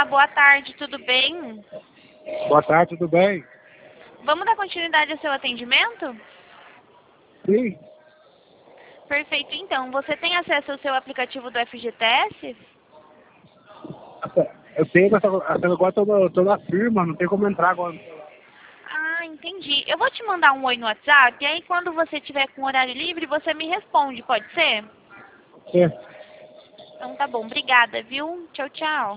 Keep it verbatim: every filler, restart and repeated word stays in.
Olá, boa tarde, tudo bem? Boa tarde, tudo bem? Vamos dar continuidade ao seu atendimento? Sim. Perfeito, então. Você tem acesso ao seu aplicativo do F G T S? Eu tenho, mas agora estou tô, tô na firma, não tem como entrar agora. Ah, entendi. Eu vou te mandar um oi no WhatsApp, e aí quando você tiver com horário livre, você me responde, pode ser? Sim. Então tá bom, obrigada, viu? Tchau, tchau.